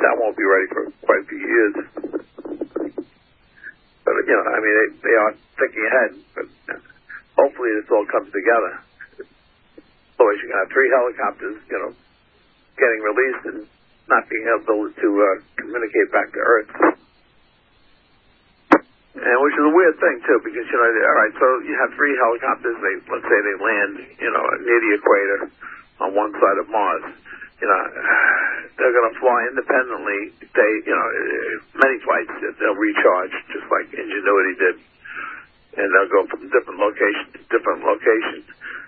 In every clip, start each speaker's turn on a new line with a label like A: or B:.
A: that won't be ready for quite a few years. But, I mean, they are thinking ahead, but hopefully this all comes together. Otherwise, you're going to have 3 helicopters, getting released and not being able to communicate back to Earth. And which is a weird thing, too, because, all right, so you have 3 helicopters, let's say they land, near the equator on one side of Mars. They're going to fly independently. Many flights, they'll recharge, just like Ingenuity did. And they'll go from different location to different location.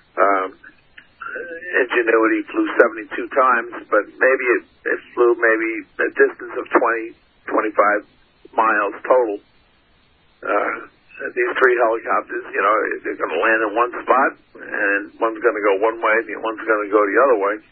A: Ingenuity flew 72 times, but maybe it flew maybe a distance of 20, 25 miles total. These 3 helicopters, they're going to land in one spot, and one's going to go one way, and one's going to go the other way.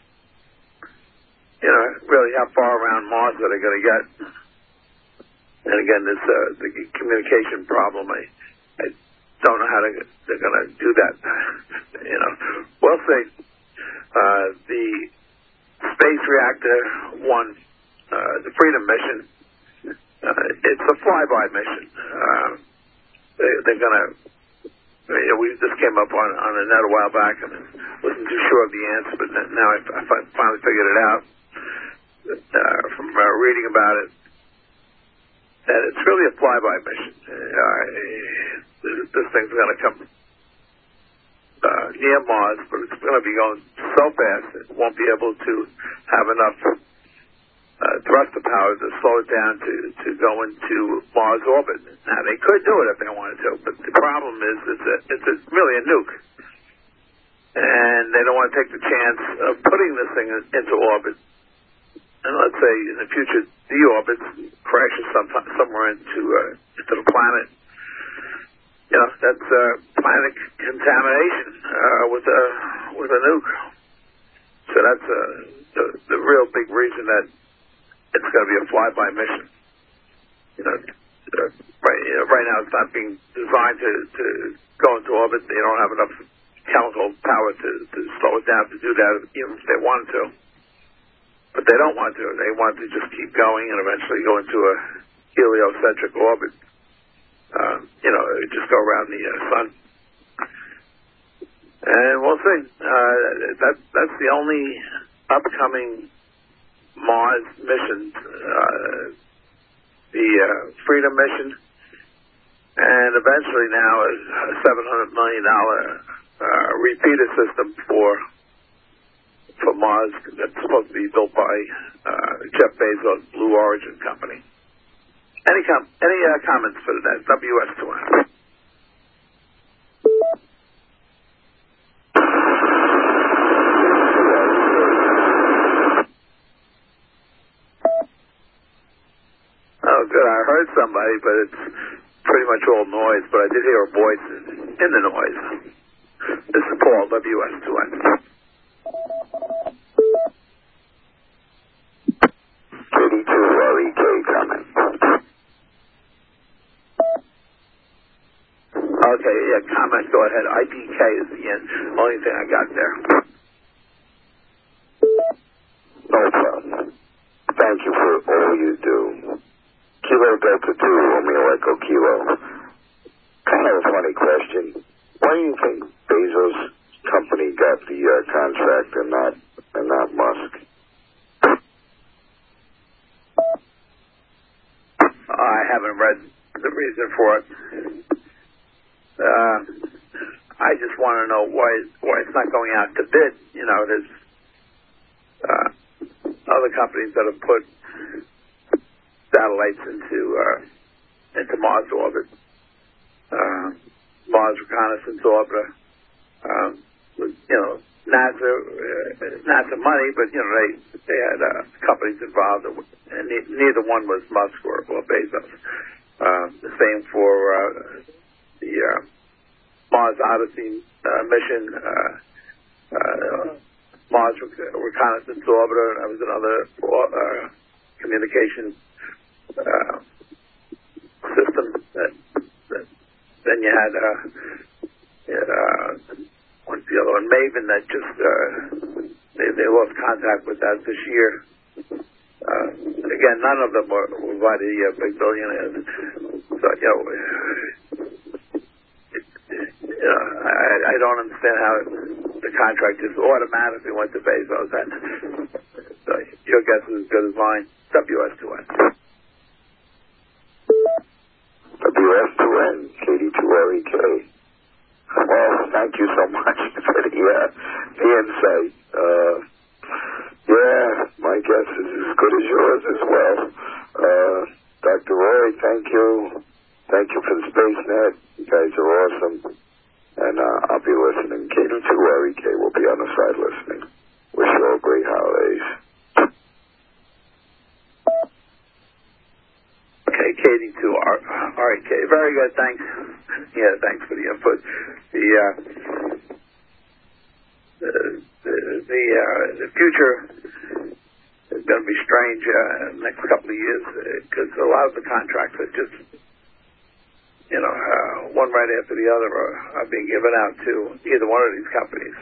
A: Really how far around Mars are they going to get? And again, this the communication problem, I don't know how they're going to do that. We'll see. The Space Reactor 1, the Freedom mission, it's a flyby mission. They're going to, this came up on a net a while back, and I wasn't too sure of the answer, but now I finally figured it out from reading about it, that it's really a flyby mission. This thing's going to come near Mars, but it's going to be going so fast it won't be able to have enough thruster power to slow it down to go into Mars orbit. Now, they could do it if they wanted to, but the problem is it's really a nuke. And they don't want to take the chance of putting this thing into orbit. And let's say in the future deorbits, crashes somewhere into the planet. That's planet contamination with a nuke. So that's the real big reason that it's going to be a flyby mission. Right now it's not being designed to go into orbit. They don't have enough chemical power to slow it down to do that, even if they wanted to. But they don't want to. They want to just keep going and eventually go into a heliocentric orbit. Just go around the sun. And we'll see. That's the only upcoming Mars mission. The Freedom mission. And eventually now a $700 million repeater system for Mars that's supposed to be built by Jeff Bezos' Blue Origin company. Any comments for that? WS2N. Oh, good. I heard somebody, but it's pretty much all noise. But I did hear a voice in the noise. This is Paul, WS2N.
B: 82 REK comment.
A: Okay, yeah, comment, go ahead. IPK is the only thing I got there.
B: No problem. Thank you for all you do. Kilo Delta 2, Romeo Echo Kilo. Kind of a funny question. Why do you think Bezos' company got the contract and not Musk?
A: I haven't read the reason for it. I just want to know why it's not going out to bid. There's other companies that have put satellites into Mars orbit, Mars Reconnaissance Orbiter. NASA money, but they had companies involved, and neither one was Musk or Bezos. The same for the Mars Odyssey mission, Mars Reconnaissance Orbiter. That was another communication system. Then you had what's the other one? Maven, that just they lost contact with that this year. Again, none of them were bloody big billionaires. So, I don't understand how the contract just automatically went to Bezos. So your guess is as good as mine. WS2N.
B: WS2N, KD2REK. Well, thank you so much for the insight. My guess is as good as yours as well. Dr. Roy, thank you. Thank you for the SpaceNet. You guys are awesome. And I'll be listening. KD2REK will be on the side listening. Wish you all great holidays.
A: Okay, KD2REK. Very good, thanks. Yeah, thanks for the input. The future is going to be strange in the next couple of years because a lot of the contracts are just, one right after the other are being given out to either one of these companies.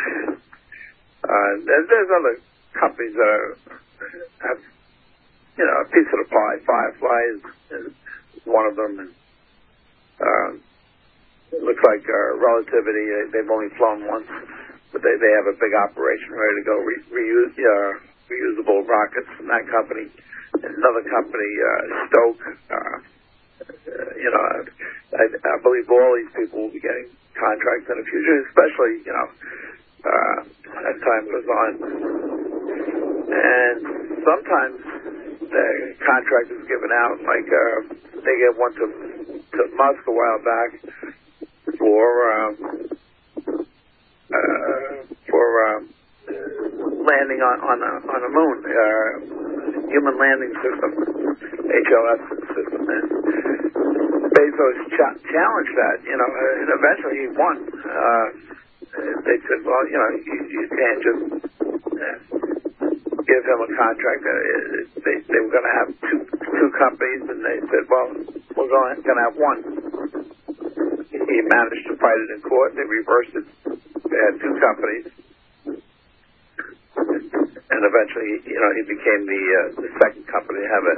A: There's other companies that have, a piece of the pie. Firefly is one of them. And, it looks like Relativity, they've only flown once, but they have a big operation ready to go, reusable rockets from that company. Another company, Stoke, I believe all these people will be getting contracts in the future, especially, as time goes on. And sometimes the contract is given out, like they gave one to Musk a while back for landing on the moon, human landing system, HLS system. And Bezos challenged that, and eventually he won. They said, well, you can't just give him a contract. They were going to have two companies, and they said, well, we're going to have one. He managed to fight it in court. They reversed it. They had two companies. And eventually, he became the second company to have an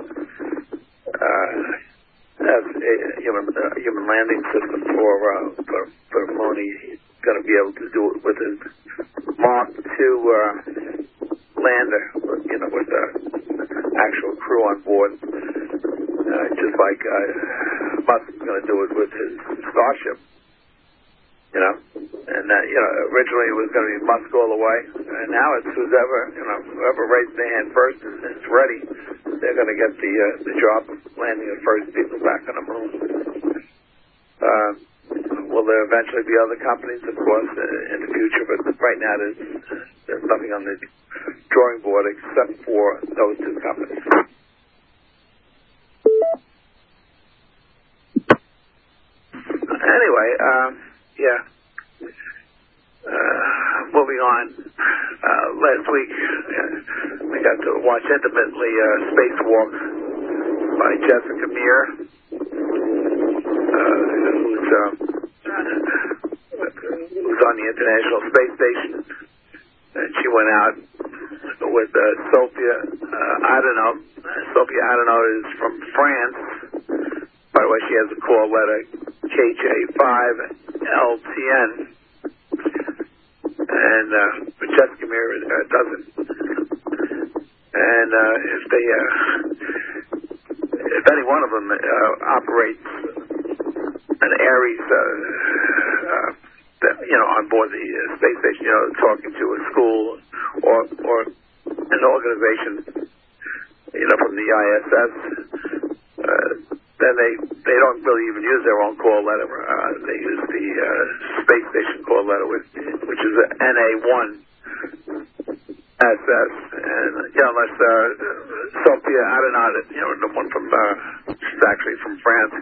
A: human landing system for the moon. He's going to be able to do it with his Mark II lander, with the actual crew on board, just like Musk is going to do it with his Starship. And originally it was going to be Musk all the way, and now it's whoever raised their hand first is ready. They're going to get the job of landing the first people back on the moon. Will there eventually be other companies, of course, in the future? But right now there's nothing on the drawing board except for those two companies. Anyway, moving on. Last week we got to watch intimately Spacewalk by Jessica Meir, who's on the International Space Station, and she went out with Sophia Adenau. Sophia Adenau is from France. By the way, she has a call letter KJ5LTN, and Jessica Meir doesn't. And if any one of them operates an Ares, on board the space station, talking to a school or an organization, from the ISS, then they don't really even use their own call letter. They use the space station call letter, which is NA1 SS. And unless Sophia Adenau, the one from she's actually from France,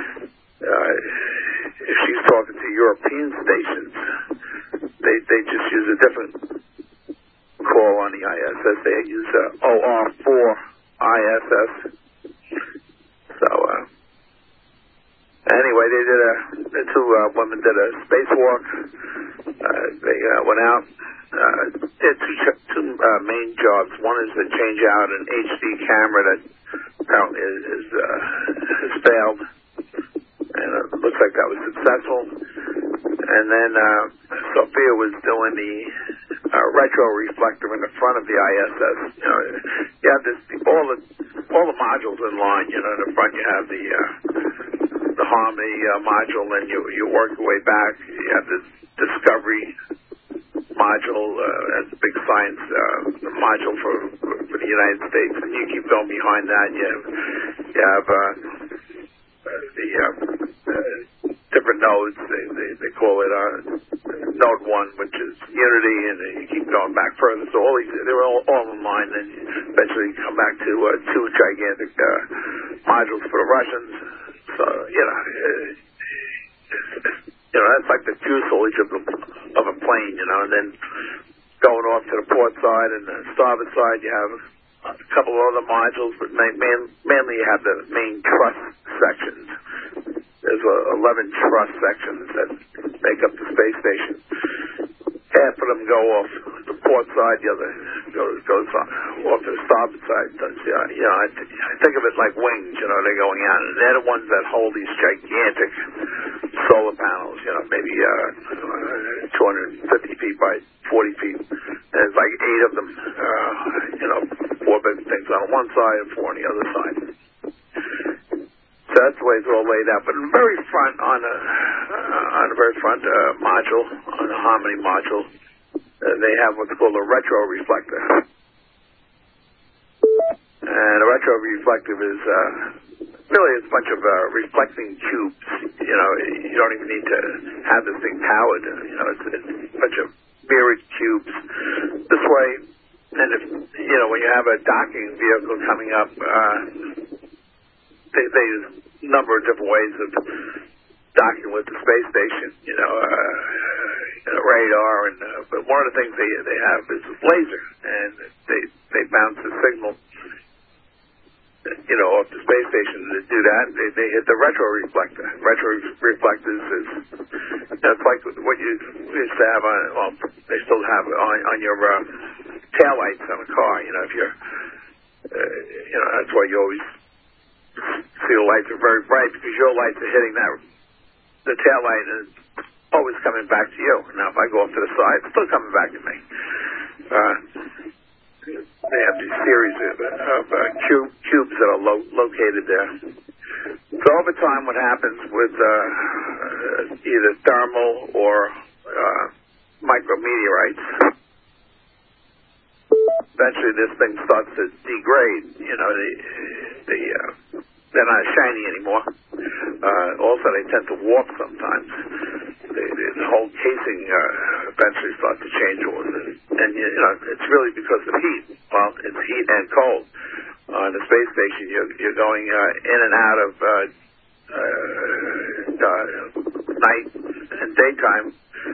A: if she's talking to European stations, they just use a different call on the ISS. They use OR4 ISS. So Anyway, the two women did a spacewalk. They went out. They had two main jobs. One is to change out an HD camera that apparently has failed, and it looks like that was successful. And then Sophia was doing the retro reflector in the front of the ISS. You know, you have this all the modules in line. You know, in the front you have the Harmony module, and you work your way back. You have the Discovery module, as a big science module for the United States, and you keep going behind that. You have the different nodes. They call it Node 1, which is Unity, and you keep going back further. So they're all in line, and eventually you come back to two gigantic modules for the Russians. So that's like the fuselage of a plane, and then going off to the port side and the starboard side, you have a couple of other modules, but mainly you have the main truss sections. There's 11 truss sections that make up the space station. Half of them go off the port side, the other goes off to the starboard side. I think of it like wings. They're going out, and they're the ones that hold these gigantic solar panels. Maybe 250 feet by 40 feet. And there's like 8 of them. 4 big things on one side and 4 on the other side. So that's the way it's all laid out. But in the very front, on the very front module, on the Harmony module, they have what's called a retro reflector. And a retro reflective is really a bunch of reflecting cubes. You don't even need to have this thing powered. It's a bunch of mirrored cubes. This way, and if when you have a docking vehicle coming up, they use a number of different ways of docking with the space station. Radar, but one of the things they have is laser, and they bounce the signal. Off the space station. To do that, they hit the retro reflector. Retro reflectors is it's like what you used to have on. Well, they still have on your taillights on a car. If you're, that's why you always see the lights are very bright, because your lights are hitting the taillight and always coming back to you. Now, if I go off to the side, it's still coming back to me. They have these series of cubes that are located there. So over time, what happens with either thermal or micrometeorites, eventually this thing starts to degrade. They're not shiny anymore. Also, they tend to warp sometimes. The whole casing eventually starts to change, and it's really because of heat. Well, it's heat and cold. On the space station, you're going in and out of night and daytime.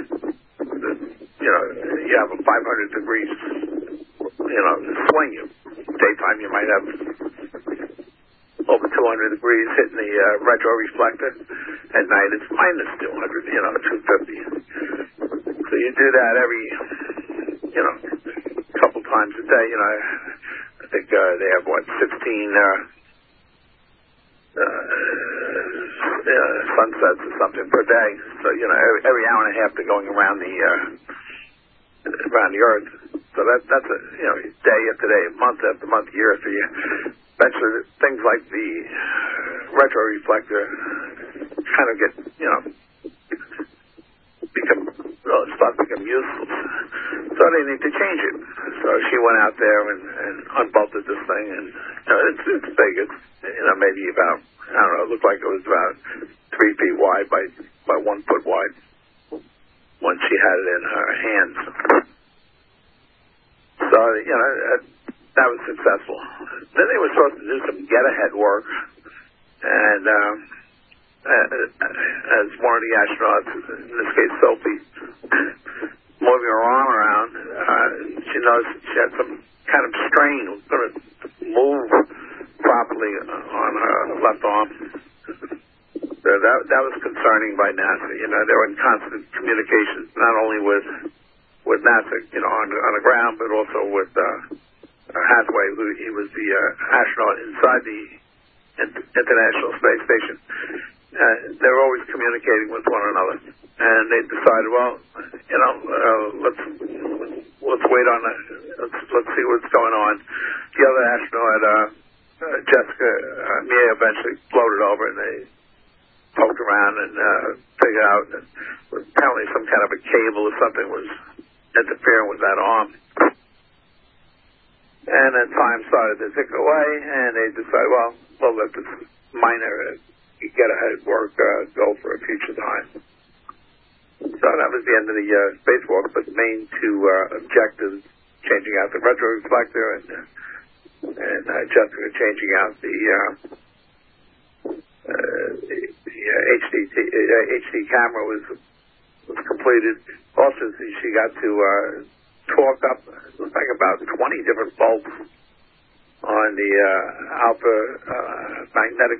A: You have a 500 degrees, swing. Daytime, you might have over 200 degrees hitting the retro reflector. At night, it's minus 200, 250. So you do that every, couple times a day. I think they have, 16 sunsets or something per day. So, every hour and a half they're going around the Earth. So that's a, day after day, month after month, year after year. Eventually, things like the retro reflector kind of get, start to become useless. So they need to change it. So she went out there and unbolted this thing, and it's big. It's maybe about, I don't know, it looked like it was about 3 feet wide by 1 foot wide when she had it in her hands. So that was successful. Then they were supposed to do some get-ahead work, and as one of the astronauts, in this case Sophie, moving her arm around, she noticed she had some kind of strain. It was going to move properly on her left arm. That that was concerning by NASA. You know, they were in constant communications, not only with NASA, you know, on the ground, but also with Hathaway, who he was the astronaut inside the International Space Station. They were always communicating with one another, and they decided, well, you know, let's wait on it. Let's see what's going on. The other astronaut, Jessica Mia, eventually floated over, and they poked around and figured out that apparently some kind of a cable or something was interfering with that arm. And then time started to tick away, and they decided, well, we'll let this minor get ahead work go for a future time. So that was the end of the spacewalk, but the main two objectives, changing out the retroreflector and Jessica changing out the HD camera was completed. Also, she got to torque up, it was like about 20 different volts on the alpha magnetic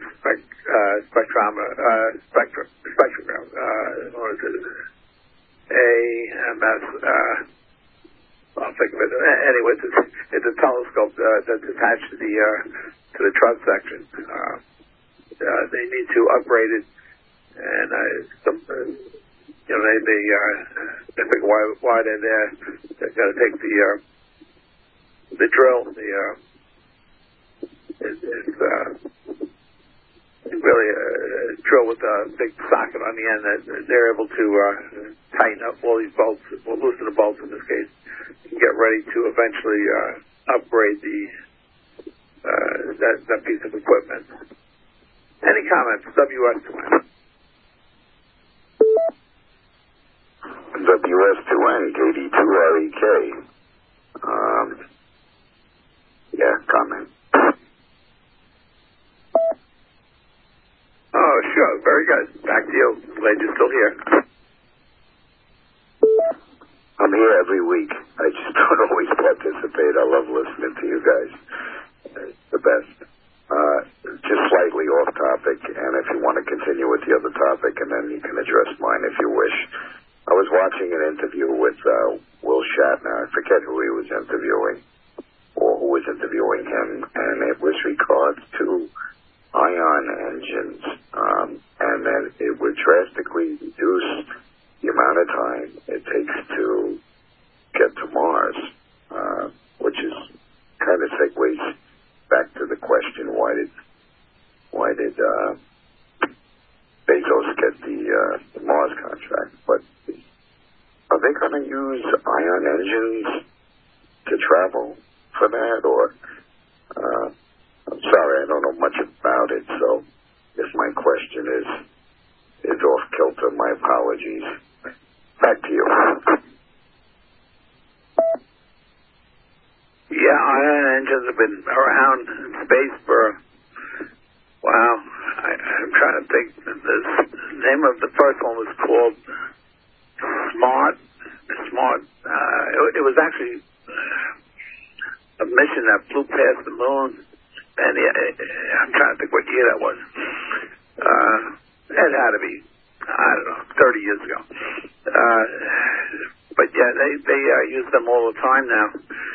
A: spectrogram, or is it AMS? I'll think of it. Anyway, it's a telescope that's attached to the truss section. They need to upgrade it, and you know, they think why they're there. They're going to take the drill, it's really a drill with a big socket on the end that they're able to tighten up all these bolts, or loosen the bolts in this case, and get ready to eventually upgrade that piece of equipment. Any comments? WS2N.
B: WS2N, KD2REK. Yeah, comment.
A: Oh, sure. Very good. Back to you. Glad you're still here.
B: I'm here every week. I just don't always participate. I love listening to you guys. It's the best. Just slightly off topic, and if you want to continue with the other topic, and then you can address mine if you wish. I was watching an interview with Will Shatner. I forget who he was interviewing, or who was interviewing him, and it was regards to ion engines, and then it would drastically reduce the amount of time it takes to get to Mars, which is kind of segues back to the question, why did Bezos get the Mars contract? But are they going to use ion engines to travel for that, or I'm sorry, I don't know much about it, so if my question is off kilter, my apologies. Back to you.
A: Yeah, ion engines have been around in space for, wow, I'm trying to think. The name of the first one was called Smart. It was actually a mission that flew past the moon, and I'm trying to think what year that was. It had to be, I don't know, 30 years ago. But yeah, they use them all the time now.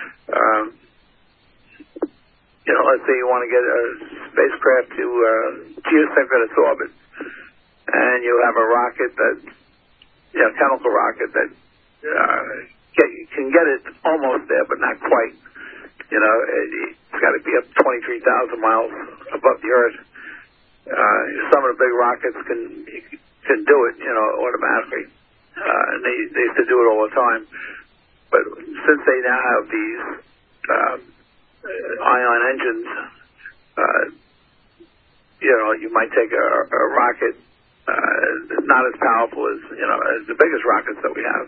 A: You know, let's say you want to get a spacecraft to geosynchronous orbit, and you have a rocket that, you know, chemical rocket that can get it almost there, but not quite. You know, it's got to be up 23,000 miles above the Earth. Some of the big rockets can do it, you know, automatically. And they used to do it all the time. But since they now have these ion engines, you know, you might take a rocket not as powerful as, you know, as the biggest rockets that we have.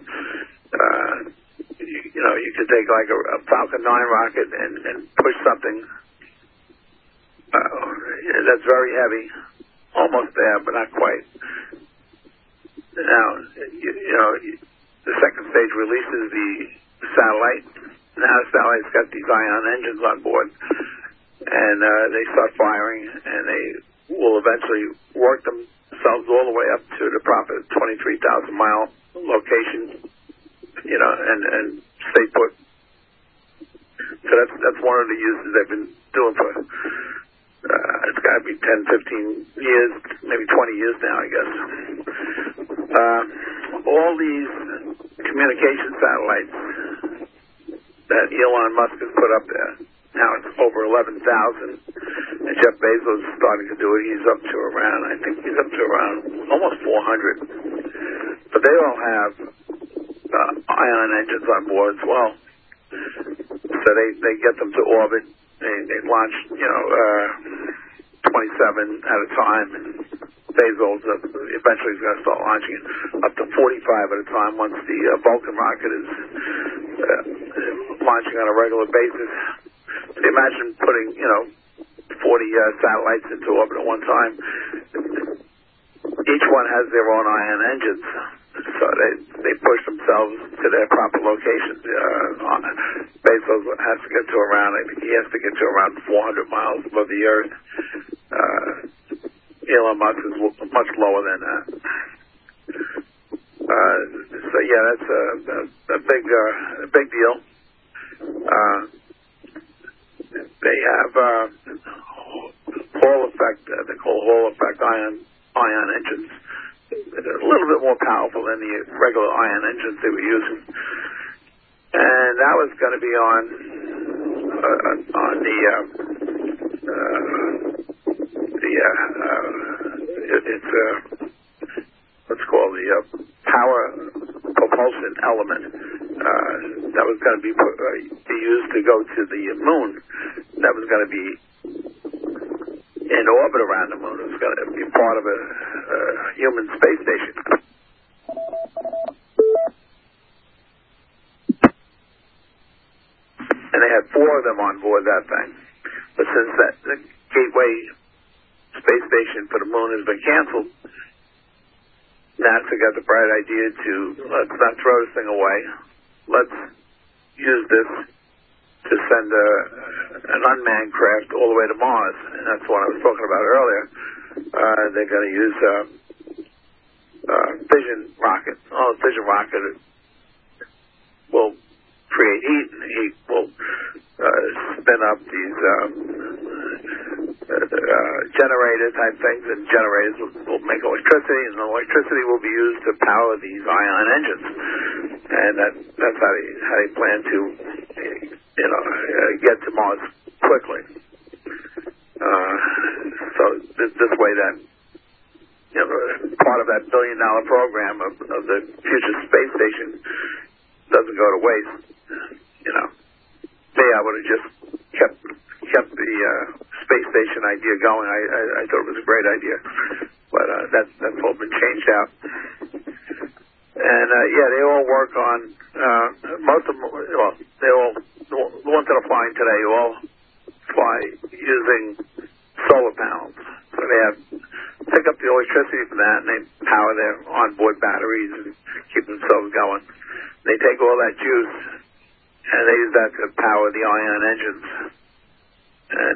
A: You know, you could take like a Falcon 9 rocket and push something that's very heavy, almost there, but not quite. Now, you know, the second stage releases the satellite. Now the satellite's got these ion engines on board, and they start firing, and they will eventually work themselves a 23,000-mile location, and stay put. So that's one of the uses they've been doing for, it's got to be 10, 15 years, maybe 20 years now, I guess. All these communication satellites that Elon Musk has put up there, now it's over 11,000, and Jeff Bezos is starting to do it. He's up to around, I think he's up to around almost 400. But they all have ion engines on board as well. So they get them to orbit. They launch, 27 at a time. Bezos eventually is going to start launching it up to 45 at a time once the Vulcan rocket is launching on a regular basis. So imagine putting, 40 satellites into orbit at one time. Each one has their own ion engines. So they push themselves to their proper locations. Bezos has to get to around, I think he has to get to around 400 miles above the Earth. Elon Musk is much lower than that. So yeah, that's a big deal. They have Hall effect. They call Hall effect ion engines. They're a little bit more powerful than the regular ion engines they were using, and that was going to be on it's what's called the power propulsion element that was going to be used to go to the moon. That was going to be in orbit around the moon. It was going to be part of a human space station. And they had 4 of them on board that thing. But since the Gateway space station for the moon has been canceled, NASA got the bright idea to let's not throw this thing away. Let's use this to send an unmanned craft all the way to Mars. And that's what I was talking about earlier. They're going to use fission rocket. Oh, the fission rocket will create heat, and the heat will spin up these generator type things, and generators will make electricity, and the electricity will be used to power these ion engines. And that's how they plan to get to Mars quickly. So this way that part of that $1 billion program of the future space station doesn't go to waste. I would have just kept the space station idea going. I thought it was a great idea, but that's all been changed out. And they all work on most of them. Well, they all the ones that are flying today all fly using solar panels. So they pick up the electricity from that, and they power their onboard batteries and keep themselves going. They take all that juice, and they use that to power the ion engines. And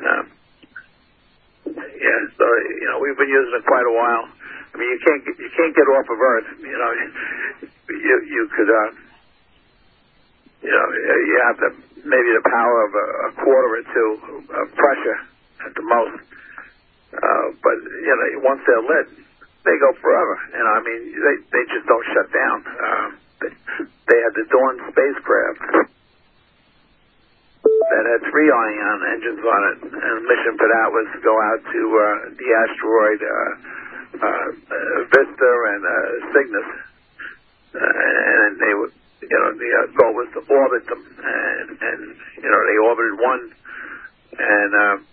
A: so we've been using it quite a while. I mean, you can't get off of Earth. You could you have maybe the power of a quarter or two of pressure at the most. But once they're lit, they go forever. I mean, they just don't shut down. They had the Dawn spacecraft that had 3 ion engines on it, and the mission for that was to go out to the asteroid Vista and Cygnus, and they would, the goal was to orbit them, and they orbited one, and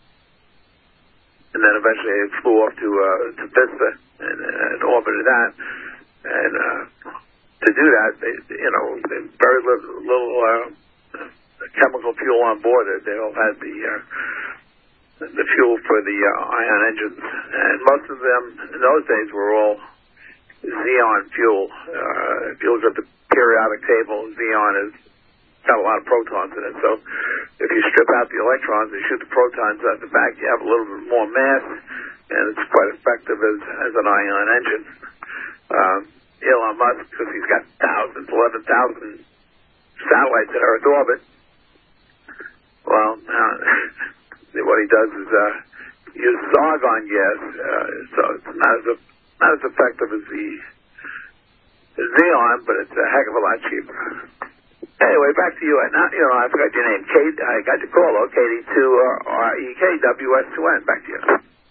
A: then eventually they flew off to Vista and orbited that, and to do that, they very little chemical fuel on board. They all had the fuel for the ion engines, and most of them in those days were all xenon fuel. If you look at the periodic table, xenon has got a lot of protons in it. So if you strip out the electrons and shoot the protons out the back, you have a little bit more mass, and it's quite effective as an ion engine. Elon Musk, because he's got 11,000 satellites in Earth orbit. Well, what he does is uses argon gas, so it's not as effective as the xenon, but it's a heck of a lot cheaper. Anyway, back to you. Now, I forgot your name. Kate, I got your call, KD2 REK WS2N. Back to you.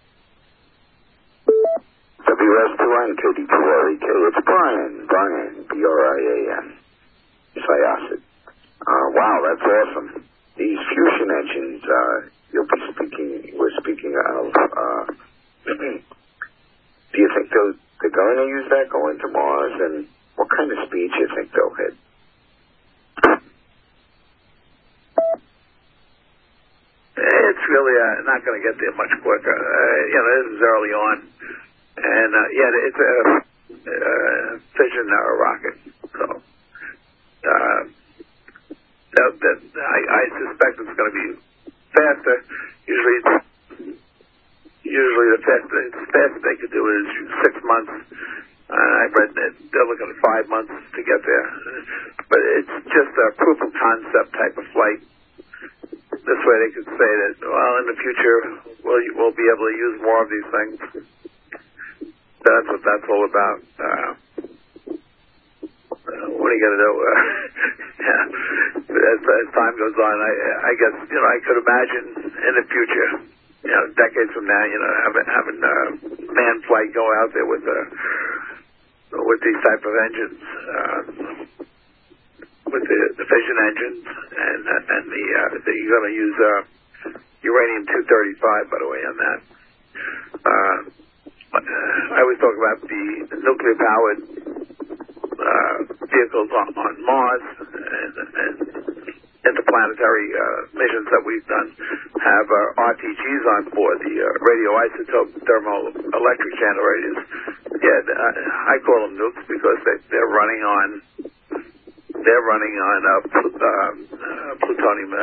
B: WS2N, KD2REK. It's Brian, BRIAN. Syosset. Wow, that's awesome. These fusion engines, we're speaking of, do you think they're going to use that going to Mars? And what kind of speed do you think they'll hit?
A: It's really not going to get there much quicker. This is early on. And, it's a fission rocket. So, I suspect it's going to be faster. Usually the fastest they could do is 6 months. I read that they're looking at 5 months to get there. But it's just a proof of concept type of flight. This way they could say that, well, in the future, we'll be able to use more of these things. That's what that's all about. What are you going to do? As time goes on, I guess, I could imagine in the future, decades from now, having manned flight go out there with these type of engines, with the fission engines, and you're going to use uranium-235, by the way, on that. I always talk about the nuclear-powered vehicles on Mars and interplanetary missions that we've done have RTGs on board, the radioisotope thermoelectric generators. I call them nukes because they're running on plutonium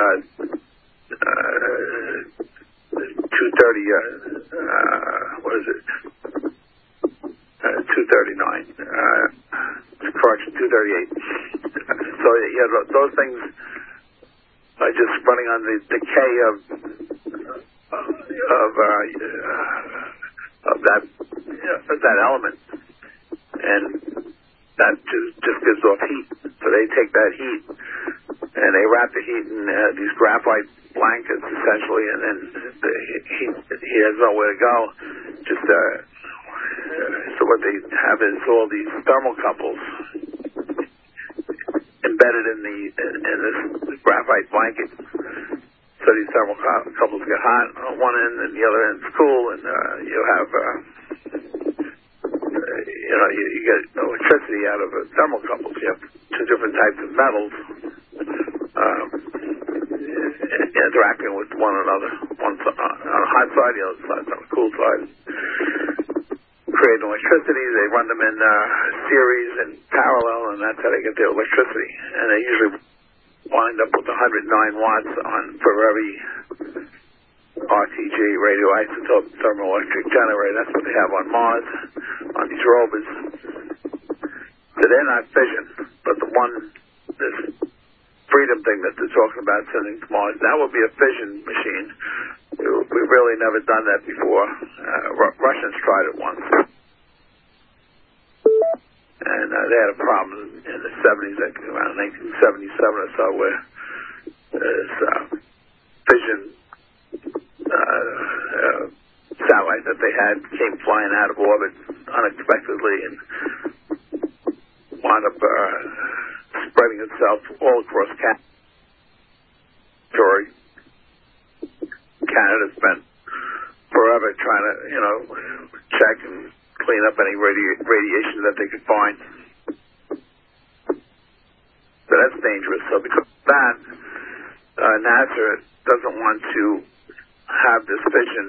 A: 230. What is it? 239. Correction, 238. So those things are just running on the decay of that element, and that just gives off heat. So they take that heat and they wrap the heat in these graphite blankets, essentially, and then he has nowhere to go. So what they have is all these thermocouples embedded in this graphite blanket. So these thermocouples get hot on one end, and the other end's cool, and you have you get electricity out of thermocouples. You have two different types of metals interacting with one another. One's on a hot side, the other side's on a cool side. Create electricity. They run them in series and parallel, and that's how they get their electricity. And they usually wind up with 109 watts for every RTG, radioisotope thermoelectric generator. That's what they have on Mars, on these rovers. So they're not fission, but this Freedom thing that they're talking about sending to Mars, that would be a fission machine. We've really never done that before. Russians tried it once. And they had a problem in the 70s, I think around 1977 or so, where this fission satellite that they had came flying out of orbit unexpectedly and wound up spreading itself all across Canada. Spent forever trying to, check and clean up any radiation that they could find. So that's dangerous. So because of that, NASA doesn't want to have this fission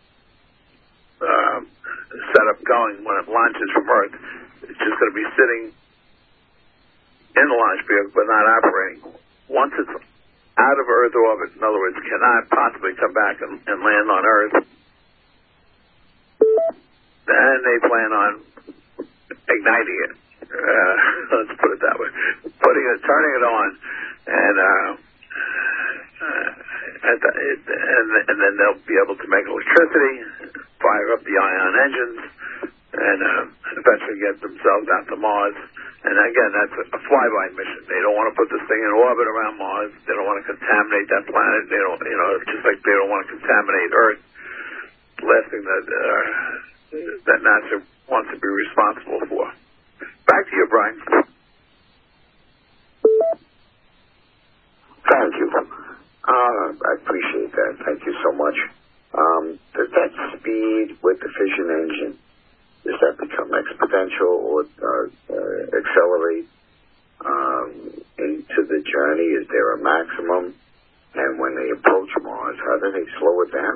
A: setup going when it launches from Earth. It's just going to be sitting in the launch vehicle but not operating. Once it's out of Earth orbit, in other words, cannot possibly come back and land on Earth, then they plan on igniting it. let's put it that way, turning it on, and and then they'll be able to make electricity, fire up the ion engines, and eventually get themselves out to Mars. And again, that's a flyby mission. They don't want to put this thing in orbit around Mars. They don't want to contaminate that planet. They don't, just like they don't want to contaminate Earth. The last thing that NASA wants to be responsible for. Back to you, Brian.
B: Thank you. I appreciate that. Thank you so much. Does that speed with the fission engine, does that become exponential or accelerate into the journey? Is there a maximum? And when they approach Mars, how do they slow it down?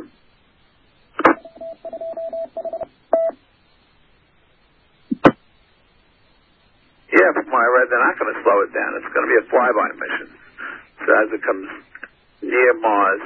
A: Yeah, from what I read, they're not going to slow it down. It's going to be a flyby mission. So as it comes near Mars,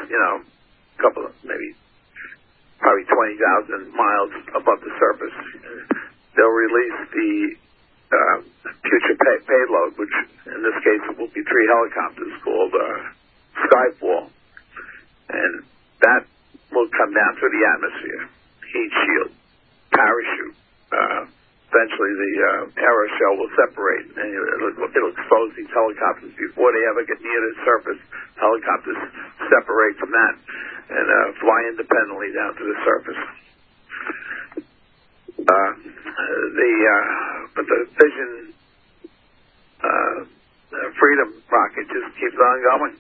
A: probably 20,000 miles above the surface, they'll release the future payload, which in this case will be 3 helicopters called Skyfall. And that will come down through the atmosphere, heat shield, parachute. Eventually the aeroshell will separate, and it'll expose these helicopters before they ever get near the surface. Helicopters separate from that and fly independently down to the surface. But the Vision Freedom rocket just keeps on going.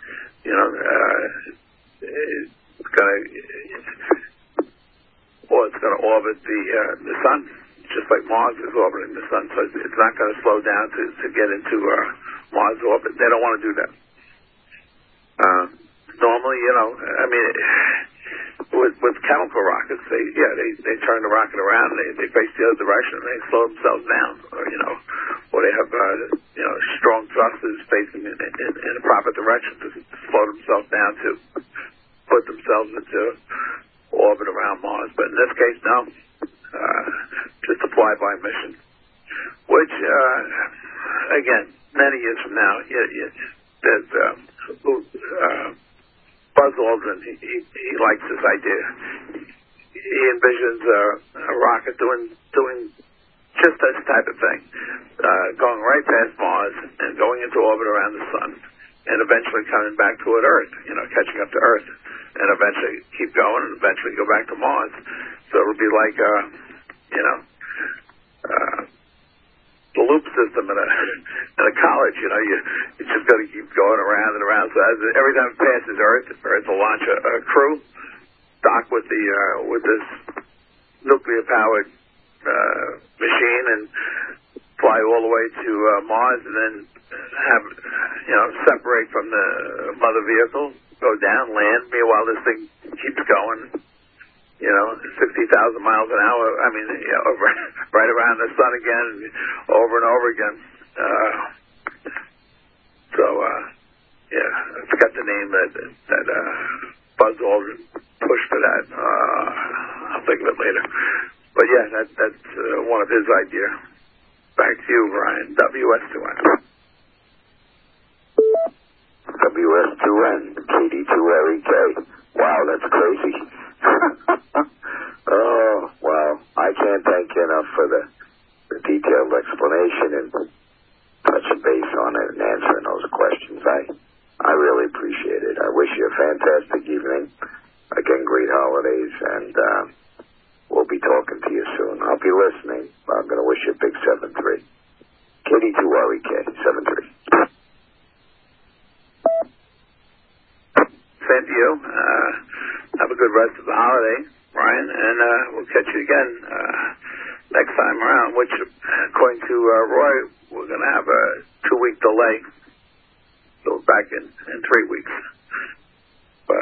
A: It's gonna orbit the sun, just like Mars is orbiting the sun. So it's not going to slow down to get into Mars orbit. They don't want to do that. Normally, with chemical rockets, they turn the rocket around, they face the other direction, and they slow themselves down, or they have strong thrusters facing in a proper direction to slow themselves down to put themselves into orbit around Mars. But in this case, no, just a flyby mission, which again, many years from now, there's Buzz Aldrin, he likes this idea. He envisions a rocket doing just this type of thing, going right past Mars and going into orbit around the sun, and eventually coming back toward Earth, catching up to Earth, and eventually keep going and eventually go back to Mars. So it'll be like the loop system in a college. You just got to keep going around and around. So every time it passes Earth will launch a crew, dock with this nuclear powered machine, and fly all the way to Mars, and then have separate from the mother vehicle, go down, land. Meanwhile, this thing keeps going. 60,000 miles an hour. Right around the sun again, over and over again. I forgot the name that Buzz Aldrin pushed for that. I'll think of it later. But yeah, that's one of his ideas. Back to you, Ryan. WS2N.
B: WS2N, KD2LEK. Wow, that's crazy. Oh, well, I can't thank you enough for the detailed explanation and touching base on it and answering those questions. I really appreciate it. I wish you a fantastic evening. Again, great holidays, and we'll be talking to you soon. I'll be listening. I'm going to wish you a big 7-3. KD2LEK, 7-3.
A: Same to you. Have a good rest of the holiday, Ryan, and we'll catch you again next time around, which, according to Roy, we're going to have a 2-week delay. So we're back in 3 weeks. But,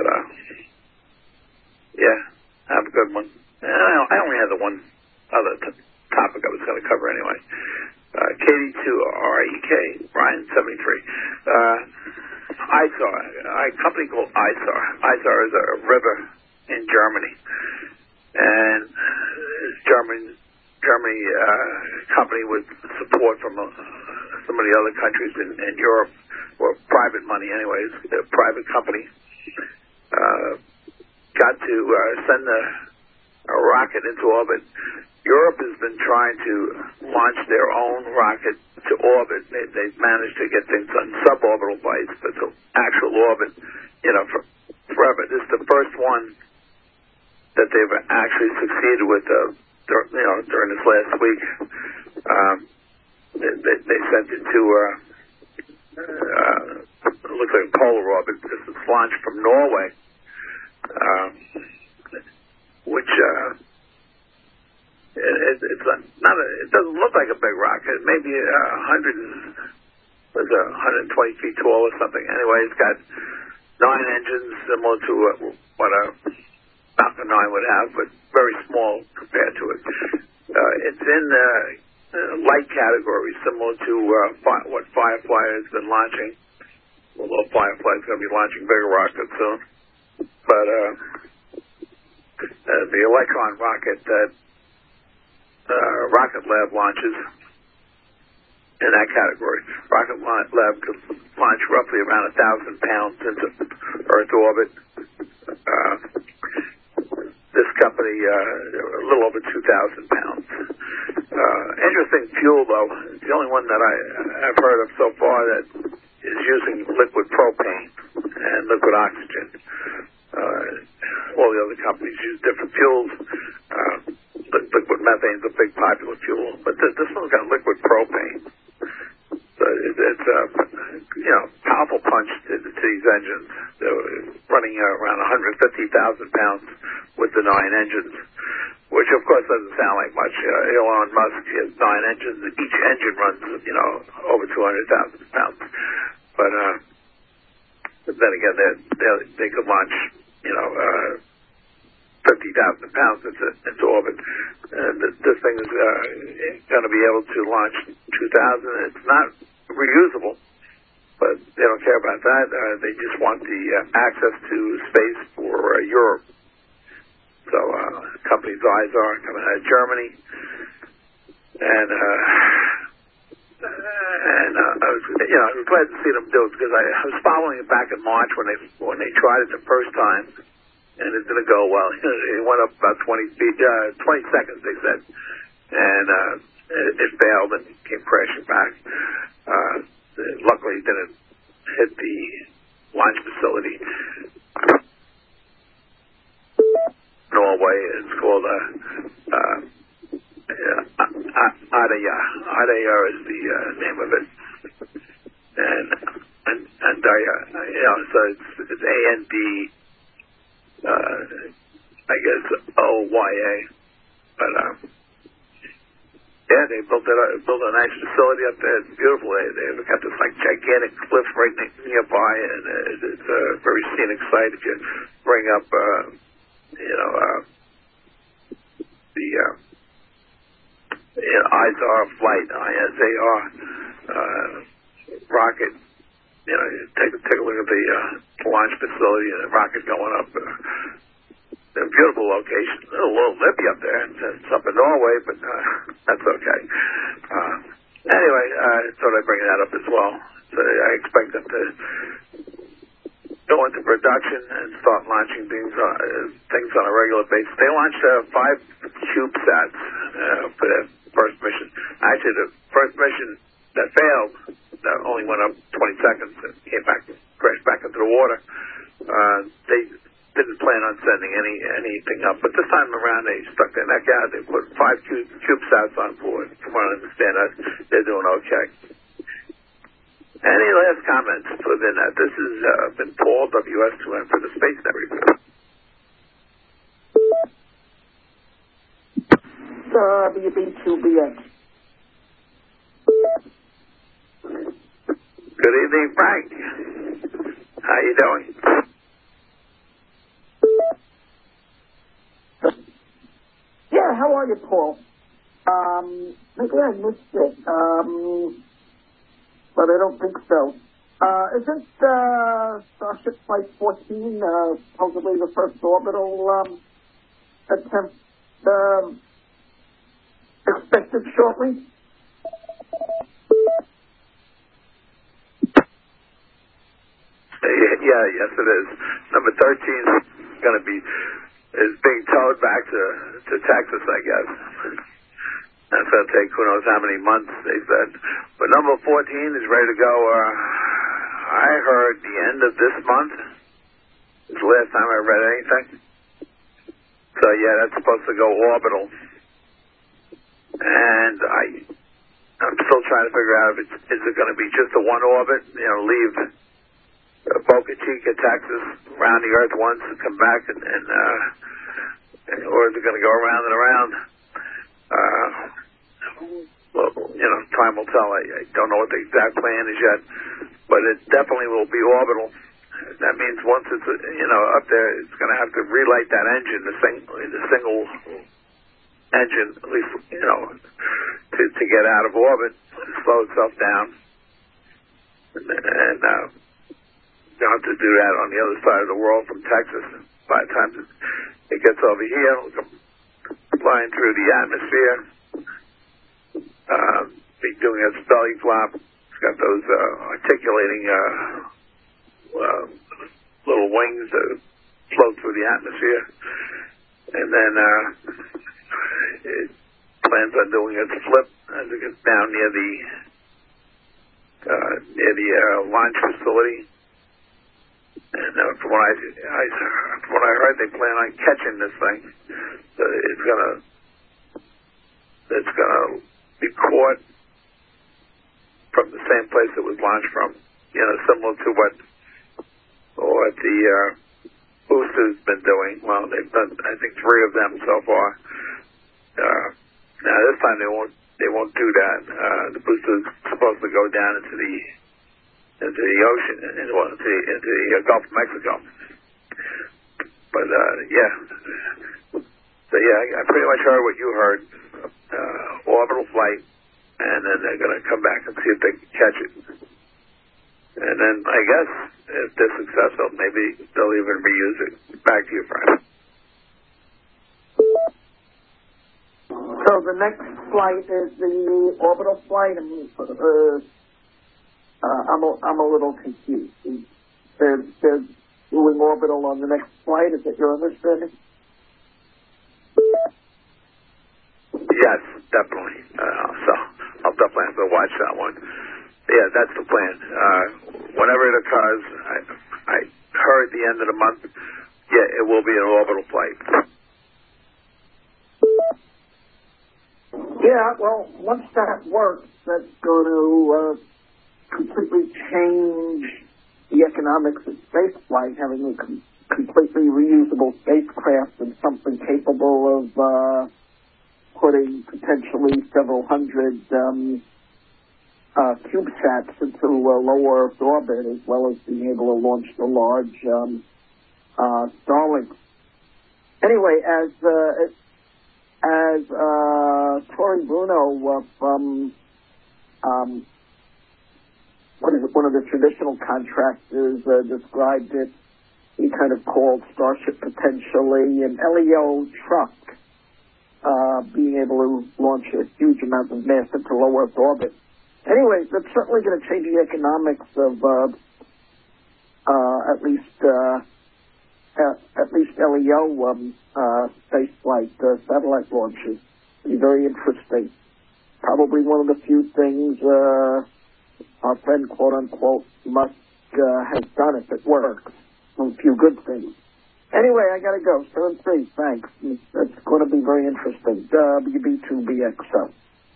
A: have a good one. I only had the one other topic I was going to cover anyway. KD2REK, Ryan, 73. ISAR, a company called ISAR. ISAR is a river in Germany, and German Germany company with support from some of the other countries in Europe, or private money anyways, a private company, got to send a rocket into orbit. Europe has been trying to launch their own rocket to orbit. They've managed to get things on suborbital flights, but to actual orbit, forever. This is the first one that they've actually succeeded with, during this last week. They sent it to, it looks like a polar orbit because it's launched from Norway, which, it doesn't look like a big rocket. Maybe 120 feet tall or something. Anyway, it's got 9 engines, similar to what a Falcon 9 would have, but very small compared to it. It's in the light category, similar to what Firefly has been launching. Although Firefly is going to be launching bigger rockets soon. But the Electron rocket that Rocket Lab launches in that category. Rocket Lab could launch roughly around 1,000 pounds into Earth orbit. This company, a little over 2,000 pounds. Interesting fuel, though. It's the only one that I've heard of so far that is using liquid propane and liquid oxygen. All the other companies use different fuels. Liquid methane is a big popular fuel, but this one's got liquid propane. So it's a powerful punch to these engines. They're running around 150,000 pounds with the 9 engines, which of course doesn't sound like much. Elon Musk has 9 engines. Each engine runs, over 200,000 pounds. But then again, they could launch, 50,000 pounds into orbit. This thing is going to be able to launch 2,000. It's not reusable, but they don't care about that. They just want the access to space for Europe. So the company's eyes are coming out of Germany, and I was glad to see them do it because I was following it back in March when they tried it the first time. And it didn't go well. It went up about 20 feet, 20 seconds, they said. And it failed and came crashing back. Luckily, it didn't hit the launch facility. Norway, it's called Ardøya. Ardøya is the name of it. And so it's A-N-D, I guess O-Y-A, but they built a nice facility up there. It's beautiful. They've got this gigantic cliff right nearby, and it's a very scenic site. If you bring up, the ISAR flight, ISAR rocket. Take a look at the launch facility and the rocket going up. A beautiful location. A little nippy up there. It's up in Norway, but that's okay. Anyway, I thought I'd bring that up as well. So I expect them to go into production and start launching things on a regular basis. They launched 5 CubeSats for their first mission. Actually, the first mission that failed only went up 20 seconds and came back, crashed back into the water. They didn't plan on sending anything up, but this time around they stuck their neck out. They put 5 CubeSats on board. From what I understand, they're doing okay. Any last comments within that? This has been Paul, WS2M for the Space Net Review.
C: WB2BX.
A: Good evening, Frank. How you doing?
C: Yeah, how are you, Paul? Maybe I missed it, but I don't think so. Isn't Starship Flight 14 supposedly the first orbital attempt expected shortly?
A: Yeah, yes it is. Number 13 is being towed back to Texas, I guess. That's going to take who knows how many months, they said. But number 14 is ready to go. I heard the end of this month. It's the last time I read anything. So yeah, that's supposed to go orbital. And I'm still trying to figure out if is it going to be just a one orbit, leave Boca Chica, Texas, around the Earth once and come back, or is it going to go around and around? Well, time will tell. I don't know what the exact plan is yet, but it definitely will be orbital. That means once it's up there, it's going to have to relight that engine, the single engine, at least to get out of orbit, slow itself down, and you'll have to do that on the other side of the world from Texas. By the time it gets over here, it'll come flying through the atmosphere, be doing its belly flop. It's got those articulating little wings that float through the atmosphere, and then it plans on doing its flip as it gets down near the launch facility. And from what I heard, they plan on catching this thing. So it's gonna be caught from the same place it was launched from. Similar to what the booster's been doing. Well, they've done, I think, 3 of them so far. Now this time they won't do that. The booster's supposed to go down into the ocean, into the Gulf of Mexico. But yeah. So yeah, I pretty much heard what you heard. Orbital flight, and then they're going to come back and see if they can catch it. And then I guess if they're successful, maybe they'll even reuse it. Back to you, Frank.
C: So the next flight is the orbital flight. I'm a little confused. They're doing orbital on the next flight. Is that your understanding?
A: Yes, definitely. So I'll definitely have to watch that one. Yeah, that's the plan. Whenever it occurs, I heard the end of the month. Yeah, it will be an orbital flight.
C: Yeah, well, once that works, that's going to completely change the economics of spaceflight, having a completely reusable spacecraft and something capable of putting potentially several hundred CubeSats into a low Earth orbit, as well as being able to launch the large Starlink. Anyway, as Tory Bruno from one of the traditional contractors described it, he kind of called Starship potentially an LEO truck, being able to launch a huge amount of mass into low Earth orbit. Anyway, that's certainly going to change the economics of at least LEO space flight satellite launches. Be very interesting. Probably one of the few things our friend, quote unquote, Musk has done if it works. A few good things. Anyway, I gotta go. 7-3, thanks. It's going to be very interesting. WB2BXO.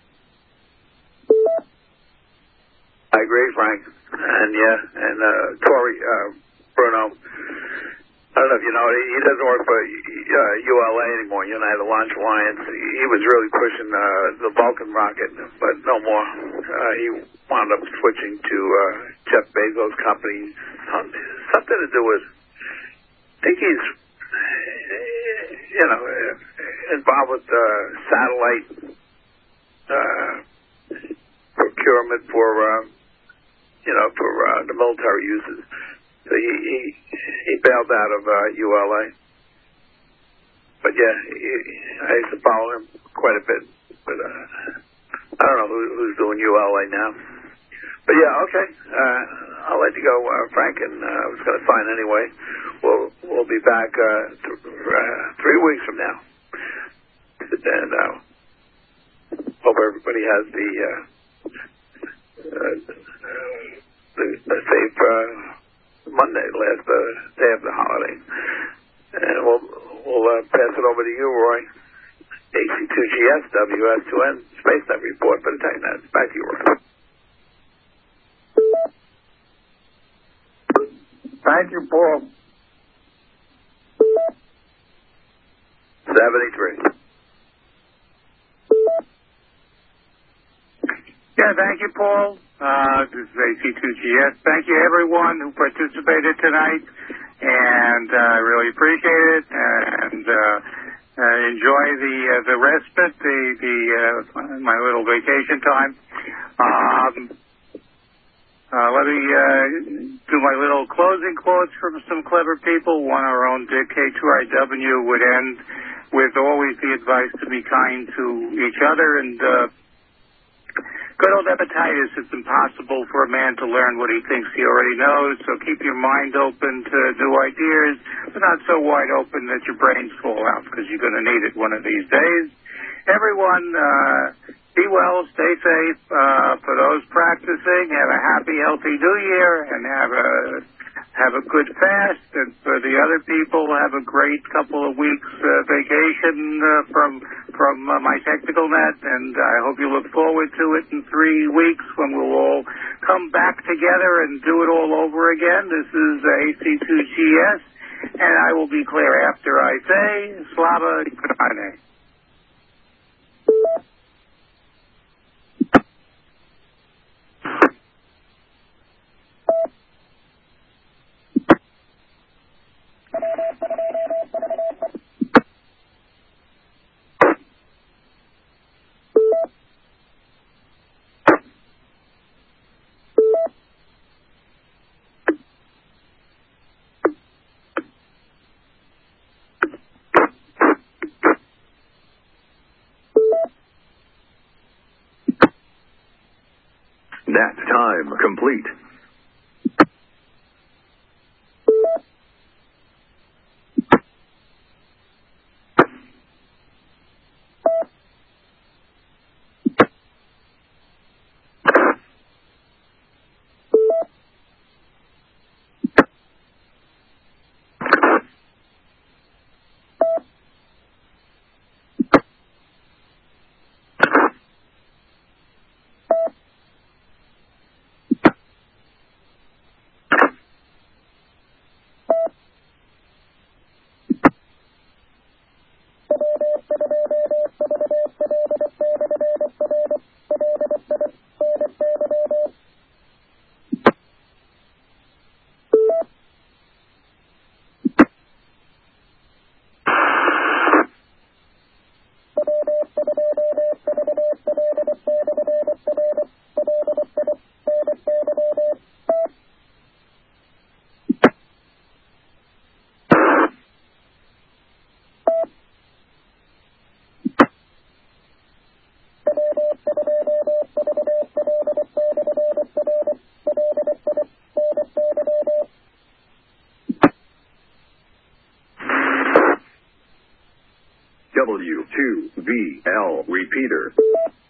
A: I agree, Frank. And Tory Bruno, I don't know if you know, he doesn't work for ULA anymore, United Launch Alliance. He was really pushing the Vulcan rocket, but no more. He wound up switching to Jeff Bezos' company. Something to do with, I think he's, involved with satellite procurement for the military uses. So he bailed out of ULA. But yeah, I used to follow him quite a bit but I don't know who's doing UL right now. But yeah, okay. I'll let you go, Frank, and I was going to sign anyway. We'll be back 3 weeks from now, and hope everybody has the safe Monday, last day of the holiday, and we'll pass it over to you, Roy. AC2GS WS2N SpaceNet report for the TechNet. Back to you, Roy.
C: Thank you, Paul.
A: 73.
D: Yeah, thank you, Paul. This is AC2GS. Thank you, everyone who participated tonight, and I really appreciate it. And enjoy the respite, my little vacation time. Let me do my little closing quotes from some clever people. One, our own Dick K2IW would end with always the advice to be kind to each other. And good old Epictetus, it's impossible for a man to learn what he thinks he already knows. So keep your mind open to new ideas, but not so wide open that your brains fall out, because you're going to need it one of these days. Everyone, be well, stay safe. For those practicing, have a happy, healthy New Year, and have a good fast. And for the other people, have a great couple of weeks vacation from my technical net. And I hope you look forward to it in 3 weeks when we'll all come back together and do it all over again. This is AC2GS, and I will be clear after I say Slava Ukraine.
E: Nap time complete. W2VL repeater.